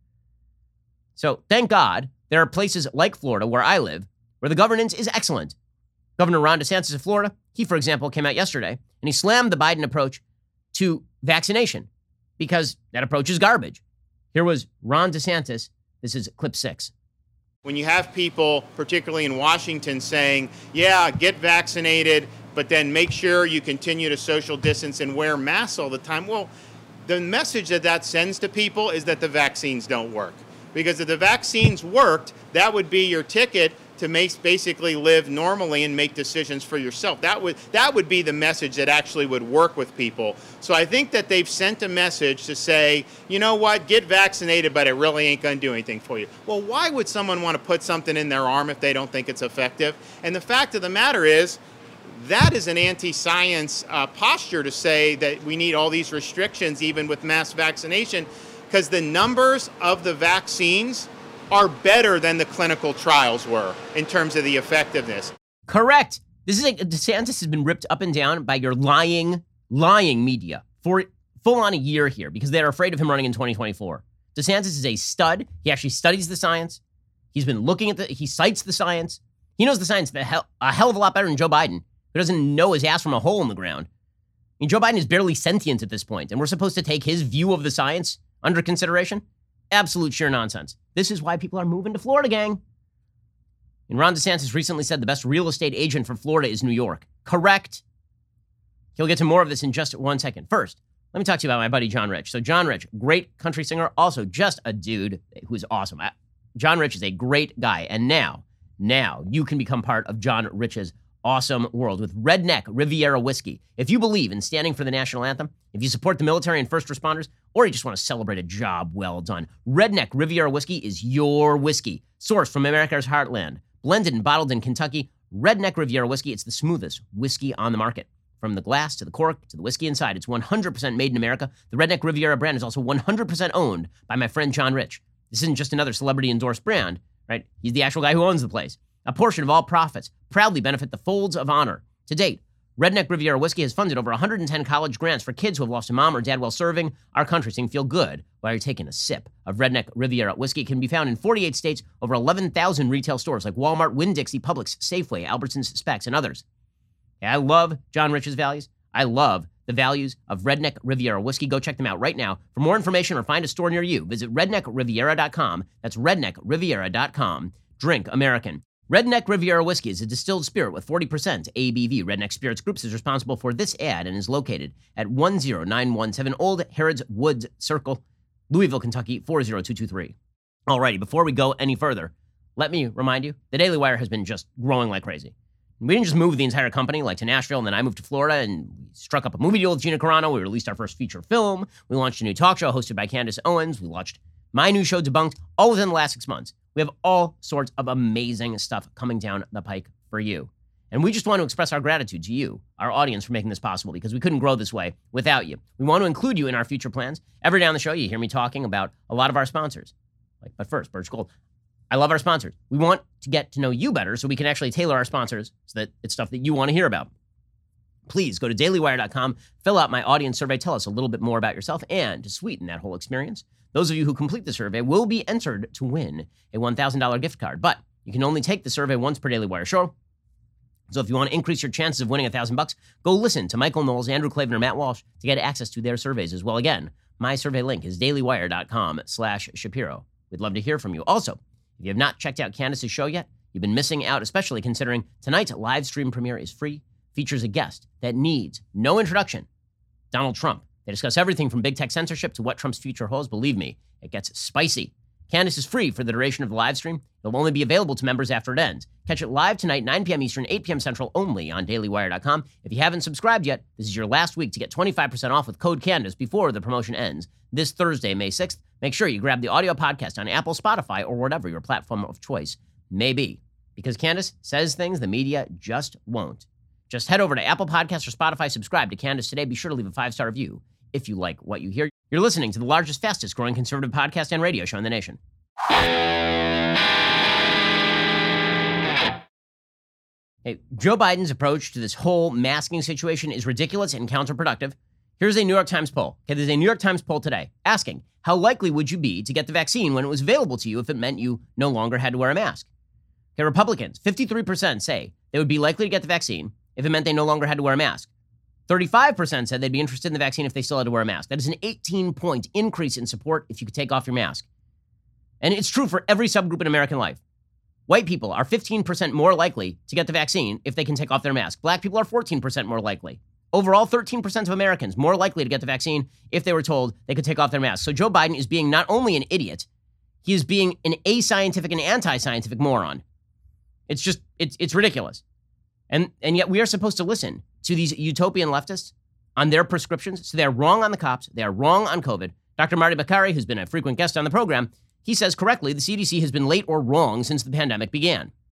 So thank God there are places like Florida, where I live, where the governance is excellent. Governor Ron DeSantis of Florida, he, for example, came out yesterday and he slammed the Biden approach to vaccination because that approach is garbage. Here was Ron DeSantis. This is clip 6. When you have people, particularly in Washington, saying, yeah, get vaccinated, but then make sure you continue to social distance and wear masks all the time. Well, the message that sends to people is that the vaccines don't work. Because if the vaccines worked, that would be your ticket to basically live normally and make decisions for yourself. That would be the message that actually would work with people. So I think that they've sent a message to say, you know what, get vaccinated, but it really ain't going to do anything for you. Well, why would someone want to put something in their arm if they don't think it's effective? And the fact of the matter is, That is an anti-science posture to say that we need all these restrictions, even with mass vaccination, because the numbers of the vaccines are better than the clinical trials were in terms of the effectiveness. Correct. DeSantis has been ripped up and down by your lying media for full on a year here because they're afraid of him running in 2024. DeSantis is a stud. He actually studies the science. He's been looking at he cites the science. He knows the science a hell of a lot better than Joe Biden, who doesn't know his ass from a hole in the ground. I mean, Joe Biden is barely sentient at this point, and we're supposed to take his view of the science under consideration? Absolute sheer nonsense. This is why people are moving to Florida, gang. And Ron DeSantis recently said the best real estate agent for Florida is New York. Correct. He'll get to more of this in just 1 second. First, let me talk to you about my buddy John Rich. So John Rich, great country singer, also just a dude who's awesome. John Rich is a great guy. And now you can become part of John Rich's awesome world with Redneck Riviera Whiskey. If you believe in standing for the national anthem, if you support the military and first responders, or you just want to celebrate a job well done, Redneck Riviera Whiskey is your whiskey. Sourced from America's heartland, blended and bottled in Kentucky, Redneck Riviera Whiskey, it's the smoothest whiskey on the market. From the glass to the cork to the whiskey inside, it's 100% made in America. The Redneck Riviera brand is also 100% owned by my friend John Rich. This isn't just another celebrity-endorsed brand, right? He's the actual guy who owns the place. A portion of all profits proudly benefit the Folds of Honor. To date, Redneck Riviera Whiskey has funded over 110 college grants for kids who have lost a mom or dad while serving our country, so you can feel good while you're taking a sip of Redneck Riviera Whiskey. It can be found in 48 states, over 11,000 retail stores like Walmart, Winn-Dixie, Publix, Safeway, Albertsons, Specs, and others. I love John Rich's values. I love the values of Redneck Riviera Whiskey. Go check them out right now. For more information or find a store near you, visit redneckriviera.com. That's redneckriviera.com. Drink American. Redneck Riviera Whiskey is a distilled spirit with 40% ABV. Redneck Spirits Group is responsible for this ad and is located at 10917 Old Harrods Woods Circle, Louisville, Kentucky, 40223. Alrighty, before we go any further, let me remind you, the Daily Wire has been just growing like crazy. We didn't just move the entire company like to Nashville, and then I moved to Florida, and we struck up a movie deal with Gina Carano. We released our first feature film. We launched a new talk show hosted by Candace Owens. We launched my new show, Debunked, all within the last 6 months. We have all sorts of amazing stuff coming down the pike for you. And we just want to express our gratitude to you, our audience, for making this possible, because we couldn't grow this way without you. We want to include you in our future plans. Every day on the show, you hear me talking about a lot of our sponsors. But first, Birch Gold. I love our sponsors. We want to get to know you better so we can actually tailor our sponsors so that it's stuff that you want to hear about. Please go to dailywire.com, fill out my audience survey, tell us a little bit more about yourself, and to sweeten that whole experience, those of you who complete the survey will be entered to win a $1,000 gift card. But you can only take the survey once per Daily Wire show. So if you want to increase your chances of winning $1,000, go listen to Michael Knowles, Andrew Klavan, or Matt Walsh to get access to their surveys as well. Again, my survey link is dailywire.com/Shapiro. We'd love to hear from you. Also, if you have not checked out Candace's show yet, you've been missing out, especially considering tonight's live stream premiere is free, features a guest that needs no introduction, Donald Trump. They discuss everything from big tech censorship to what Trump's future holds. Believe me, it gets spicy. Candace is free for the duration of the live stream. It'll only be available to members after it ends. Catch it live tonight, 9 p.m. Eastern, 8 p.m. Central, only on dailywire.com. If you haven't subscribed yet, this is your last week to get 25% off with code Candace before the promotion ends this Thursday, May 6th. Make sure you grab the audio podcast on Apple, Spotify, or whatever your platform of choice may be. Because Candace says things the media just won't. Just head over to Apple Podcasts or Spotify, subscribe to Candace today. Be sure to leave a 5-star review if you like what you hear. You're listening to the largest, fastest growing conservative podcast and radio show in the nation. Hey, Joe Biden's approach to this whole masking situation is ridiculous and counterproductive. Here's a New York Times poll. Okay, there's a New York Times poll today asking, how likely would you be to get the vaccine when it was available to you if it meant you no longer had to wear a mask? Okay, Republicans, 53% say they would be likely to get the vaccine if it meant they no longer had to wear a mask. 35% said they'd be interested in the vaccine if they still had to wear a mask. That is an 18-point increase in support if you could take off your mask. And it's true for every subgroup in American life. White people are 15% more likely to get the vaccine if they can take off their mask. Black people are 14% more likely. Overall, 13% of Americans more likely to get the vaccine if they were told they could take off their mask. So Joe Biden is being not only an idiot, he is being an ascientific and anti-scientific moron. It's just, it's ridiculous. And yet we are supposed to listen to these utopian leftists on their prescriptions. So they're wrong on the cops. They are wrong on COVID. Dr. Marty Makary, who's been a frequent guest on the program, he says correctly, the CDC has been late or wrong since the pandemic began.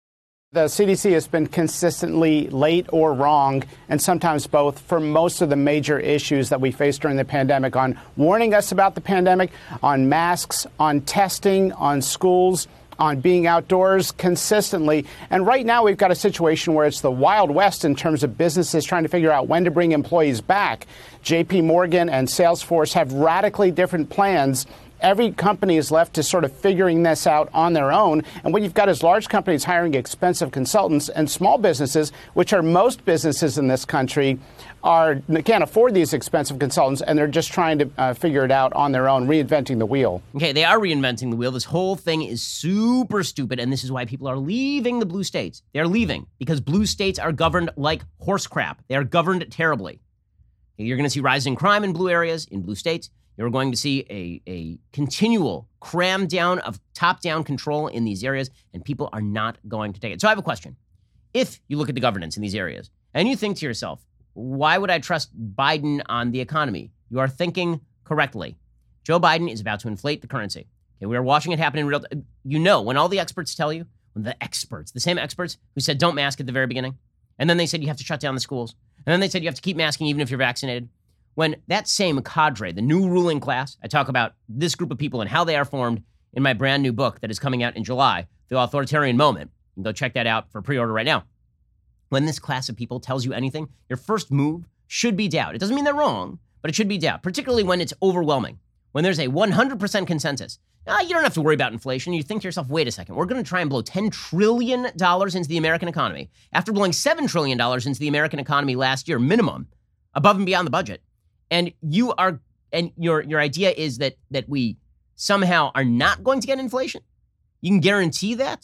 The CDC has been consistently late or wrong, and sometimes both, for most of the major issues that we faced during the pandemic, on warning us about the pandemic, on masks, on testing, on schools, on being outdoors consistently. And right now we've got a situation where it's the Wild West in terms of businesses trying to figure out when to bring employees back. JP Morgan and Salesforce have radically different plans. Every company is left to sort of figuring this out on their own. And what you've got is large companies hiring expensive consultants, and small businesses, which are most businesses in this country, can't afford these expensive consultants, and they're just trying to figure it out on their own, reinventing the wheel. Okay, they are reinventing the wheel. This whole thing is super stupid, and this is why people are leaving the blue states. They're leaving because blue states are governed like horse crap. They are governed terribly. You're going to see rising crime in blue areas, in blue states. You're going to see a continual cram down of top-down control in these areas, and people are not going to take it. So I have a question. If you look at the governance in these areas, and you think to yourself, why would I trust Biden on the economy? You are thinking correctly. Joe Biden is about to inflate the currency. Okay, we are watching it happen in real time. You know, when all the experts tell you, the same experts who said don't mask at the very beginning, and then they said you have to shut down the schools, and then they said you have to keep masking even if you're vaccinated. When that same cadre, the new ruling class, I talk about this group of people and how they are formed in my brand new book that is coming out in July, The Authoritarian Moment. You can go check that out for pre-order right now. When this class of people tells you anything, your first move should be doubt. It doesn't mean they're wrong, but it should be doubt, particularly when it's overwhelming. When there's a 100% consensus, you don't have to worry about inflation. You think to yourself, wait a second, we're going to try and blow $10 trillion into the American economy after blowing $7 trillion into the American economy last year, minimum, above and beyond the budget. And your idea is that we somehow are not going to get inflation? You can guarantee that?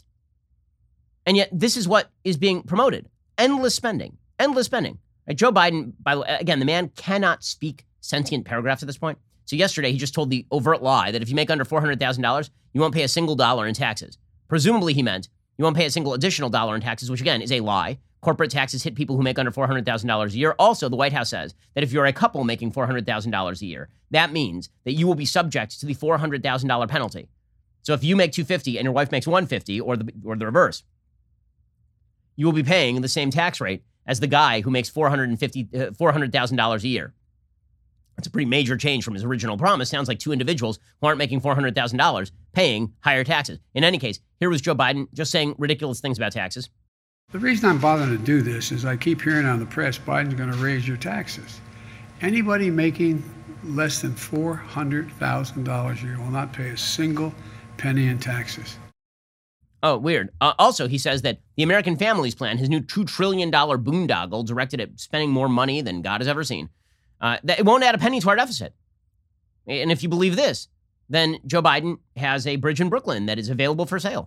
And yet this is what is being promoted. Endless spending. Right? Joe Biden, by the way, again, the man cannot speak sentient paragraphs at this point. So yesterday he just told the overt lie that if you make under $400,000, you won't pay a single dollar in taxes. Presumably he meant you won't pay a single additional dollar in taxes, which again is a lie. Corporate taxes hit people who make under $400,000 a year. Also, the White House says that if you're a couple making $400,000 a year, that means that you will be subject to the $400,000 penalty. So if you make $250,000 and your wife makes $150,000 or the reverse, you will be paying the same tax rate as the guy who makes $400,000 a year. That's a pretty major change from his original promise. Sounds like two individuals who aren't making $400,000 paying higher taxes. In any case, here was Joe Biden just saying ridiculous things about taxes. The reason I'm bothering to do this is I keep hearing on the press, Biden's going to raise your taxes. Anybody making less than $400,000 a year will not pay a single penny in taxes. Oh, weird. Also, he says that the American Families Plan, his new $2 trillion boondoggle directed at spending more money than God has ever seen, that it won't add a penny to our deficit. And if you believe this, then Joe Biden has a bridge in Brooklyn that is available for sale.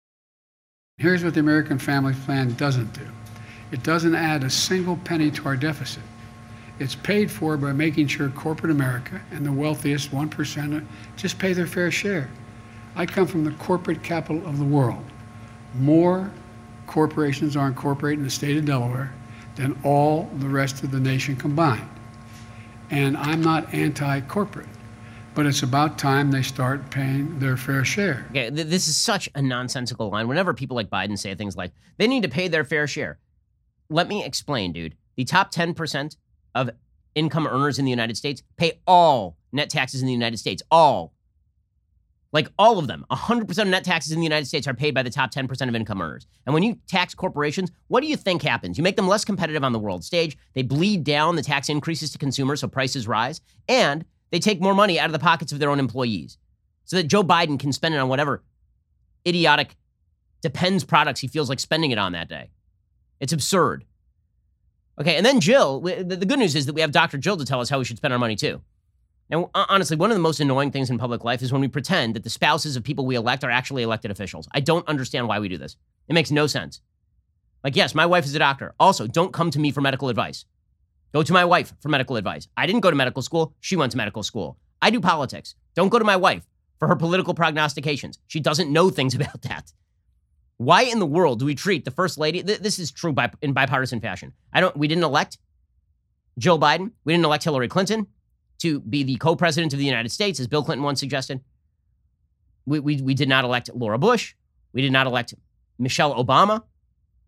Here's what the American Family Plan doesn't do. It doesn't add a single penny to our deficit. It's paid for by making sure corporate America and the wealthiest 1% just pay their fair share. I come from the corporate capital of the world. More corporations are incorporated in the state of Delaware than all the rest of the nation combined. And I'm not anti-corporate. But it's about time they start paying their fair share. Okay, this is such a nonsensical line. Whenever people like Biden say things like, they need to pay their fair share. Let me explain, dude. The top 10% of income earners in the United States pay all net taxes in the United States. All. Like all of them. 100% of net taxes in the United States are paid by the top 10% of income earners. And when you tax corporations, what do you think happens? You make them less competitive on the world stage. They bleed down the tax increases to consumers so prices rise. And they take more money out of the pockets of their own employees so that Joe Biden can spend it on whatever idiotic Depends products he feels like spending it on that day. It's absurd. Okay, and then Jill, the good news is that we have Dr. Jill to tell us how we should spend our money too. Now, honestly, one of the most annoying things in public life is when we pretend that the spouses of people we elect are actually elected officials. I don't understand why we do this. It makes no sense. Like, yes, my wife is a doctor. Also, don't come to me for medical advice. Go to my wife for medical advice. I didn't go to medical school. She went to medical school. I do politics. Don't go to my wife for her political prognostications. She doesn't know things about that. Why in the world do we treat the first lady? This is true in bipartisan fashion. We didn't elect Joe Biden. We didn't elect Hillary Clinton to be the co-president of the United States, as Bill Clinton once suggested. We did not elect Laura Bush. We did not elect Michelle Obama.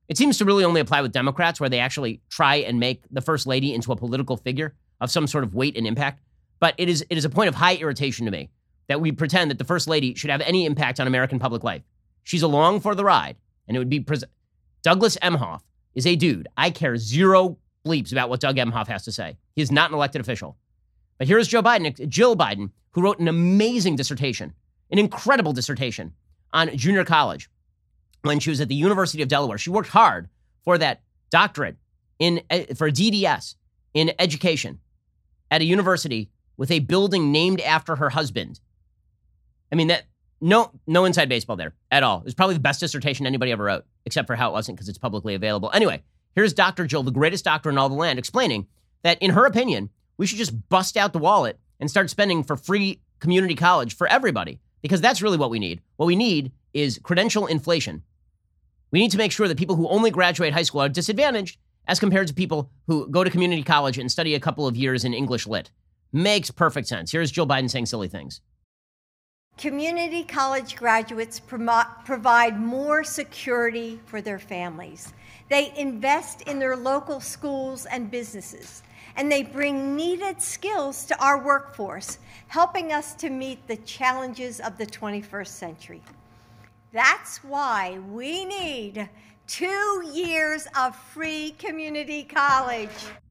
It seems to really only apply with Democrats, where they actually try and make the first lady into a political figure of some sort of weight and impact. But it is a point of high irritation to me that we pretend that the first lady should have any impact on American public life. She's along for the ride, and it would be Douglas Emhoff is a dude. I care zero bleeps about what Doug Emhoff has to say. He is not an elected official. But here's Jill Biden, who wrote an amazing dissertation, an incredible dissertation on junior college when she was at the University of Delaware. She worked hard for that doctorate for a DDS in education at a university with a building named after her husband. I mean, that no inside baseball there at all. It was probably the best dissertation anybody ever wrote, except for how it wasn't because it's publicly available. Anyway, here's Dr. Jill, the greatest doctor in all the land, explaining that in her opinion, we should just bust out the wallet and start spending for free community college for everybody, because that's really what we need. What we need is credential inflation. We need to make sure that people who only graduate high school are disadvantaged as compared to people who go to community college and study a couple of years in English lit. Makes perfect sense. Here's Jill Biden saying silly things. Community college graduates provide more security for their families. They invest in their local schools and businesses, and they bring needed skills to our workforce, helping us to meet the challenges of the 21st century. That's why we need 2 years of free community college.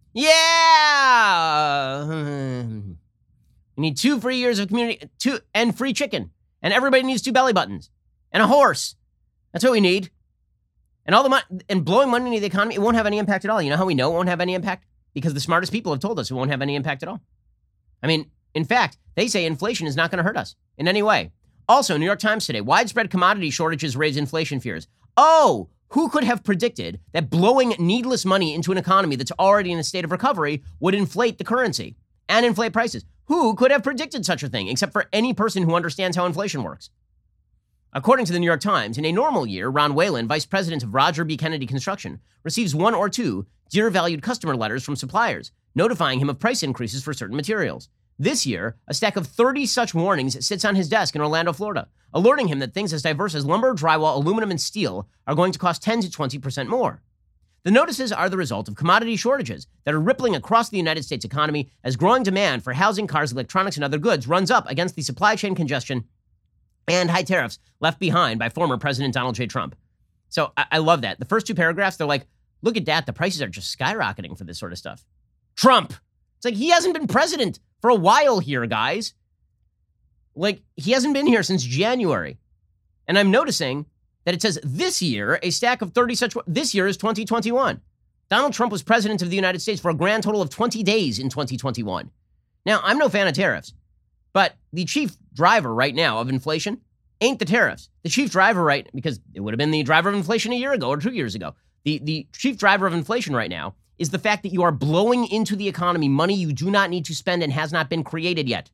Yeah! We need 2 free years of community, and free chicken. And everybody needs 2 belly buttons. And a horse. That's what we need. And all the money, and blowing money into the economy, it won't have any impact at all. You know how we know it won't have any impact? Because the smartest people have told us it won't have any impact at all. I mean, in fact, they say inflation is not going to hurt us in any way. Also, New York Times today, widespread commodity shortages raise inflation fears. Oh, who could have predicted that blowing needless money into an economy that's already in a state of recovery would inflate the currency and inflate prices? Who could have predicted such a thing, except for any person who understands how inflation works? According to the New York Times, in a normal year, Ron Whalen, vice president of Roger B. Kennedy Construction, receives 1 or 2 dear valued customer letters from suppliers, notifying him of price increases for certain materials. This year, a stack of 30 such warnings sits on his desk in Orlando, Florida, alerting him that things as diverse as lumber, drywall, aluminum, and steel are going to cost 10 to 20% more. The notices are the result of commodity shortages that are rippling across the United States economy as growing demand for housing, cars, electronics, and other goods runs up against the supply chain congestion and high tariffs left behind by former President Donald J. Trump. So I love that. The first 2 paragraphs, they're like, look at that. The prices are just skyrocketing for this sort of stuff. Trump. It's like he hasn't been president for a while here, guys. Like, he hasn't been here since January. And I'm noticing that it says this year, a stack of 30 such, this year is 2021. Donald Trump was president of the United States for a grand total of 20 days in 2021. Now, I'm no fan of tariffs, but the chief driver right now of inflation ain't the tariffs. The chief driver because it would have been the driver of inflation a year ago or 2 years ago. The chief driver of inflation right now is the fact that you are blowing into the economy money you do not need to spend and has not been created yet.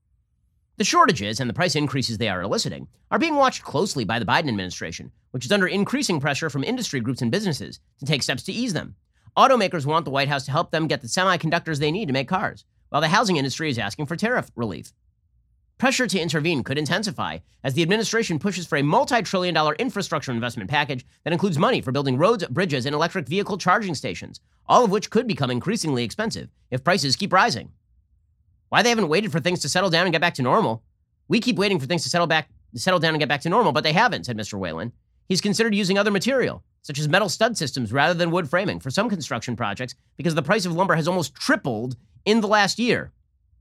The shortages and the price increases they are eliciting are being watched closely by the Biden administration, which is under increasing pressure from industry groups and businesses to take steps to ease them. Automakers want the White House to help them get the semiconductors they need to make cars, while the housing industry is asking for tariff relief. Pressure to intervene could intensify as the administration pushes for a multi-trillion-dollar infrastructure investment package that includes money for building roads, bridges, and electric vehicle charging stations, all of which could become increasingly expensive if prices keep rising. Why they haven't waited for things to settle down and get back to normal? We keep waiting for things to settle down and get back to normal, but they haven't, said Mr. Whalen. He's considered using other material, such as metal stud systems rather than wood framing, for some construction projects because the price of lumber has almost tripled in the last year.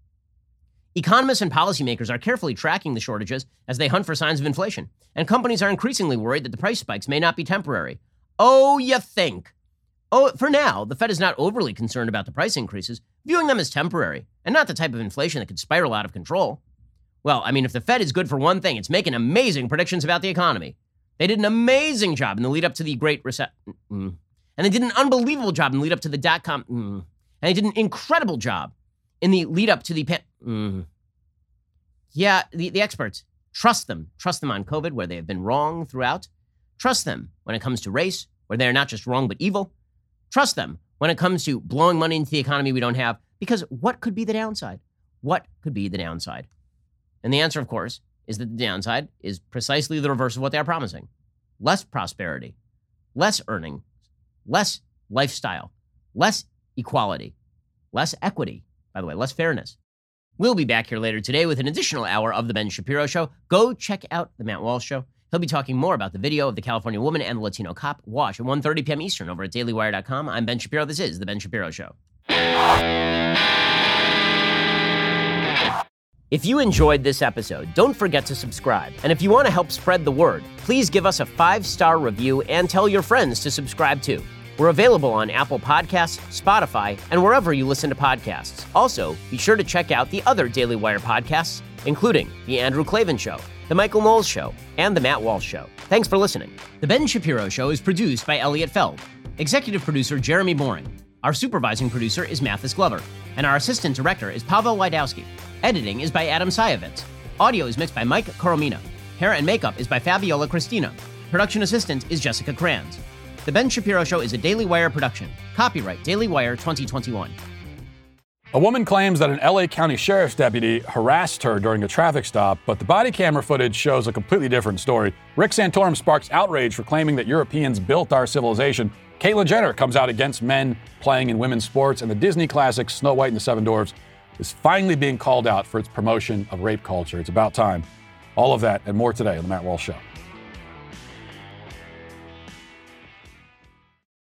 Economists and policymakers are carefully tracking the shortages as they hunt for signs of inflation, and companies are increasingly worried that the price spikes may not be temporary. Oh, you think? Oh, for now, the Fed is not overly concerned about the price increases, viewing them as temporary, and not the type of inflation that could spiral out of control. Well, I mean, if the Fed is good for one thing, it's making amazing predictions about the economy. They did an amazing job in the lead up to the Great Recession. And they did an unbelievable job in the lead up to the dot-com. And they did an incredible job in the lead up to the Yeah, the experts. Trust them. Trust them on COVID, where they have been wrong throughout. Trust them when it comes to race, where they are not just wrong but evil. Trust them when it comes to blowing money into the economy we don't have, because what could be the downside? What could be the downside? And the answer, of course, is that the downside is precisely the reverse of what they are promising. Less prosperity, less earning, less lifestyle, less equality, less equity, by the way, less fairness. We'll be back here later today with an additional hour of The Ben Shapiro Show. Go check out The Matt Walsh Show. He'll be talking more about the video of the California woman and the Latino cop. Watch at 1:30 p.m. Eastern over at dailywire.com. I'm Ben Shapiro. This is The Ben Shapiro Show. If you enjoyed this episode, don't forget to subscribe. And if you want to help spread the word, please give us a 5-star review and tell your friends to subscribe too. We're available on Apple Podcasts, Spotify, and wherever you listen to podcasts. Also, be sure to check out the other Daily Wire podcasts, including The Andrew Klavan Show, The Michael Knowles Show, and The Matt Walsh Show. Thanks for listening. The Ben Shapiro Show is produced by Elliot Feld. Executive producer Jeremy Boring. Our supervising producer is Mathis Glover. And our assistant director is Pavel Wydowski. Editing is by Adam Sayevitz. Audio is mixed by Mike Coromina. Hair and makeup is by Fabiola Cristina. Production assistant is Jessica Kranz. The Ben Shapiro Show is a Daily Wire production. Copyright Daily Wire 2021. A woman claims that an LA County Sheriff's deputy harassed her during a traffic stop, but the body camera footage shows a completely different story. Rick Santorum sparks outrage for claiming that Europeans built our civilization. Caitlyn Jenner comes out against men playing in women's sports, and the Disney classic Snow White and the Seven Dwarfs is finally being called out for its promotion of rape culture. It's about time. All of that and more today on The Matt Walsh Show.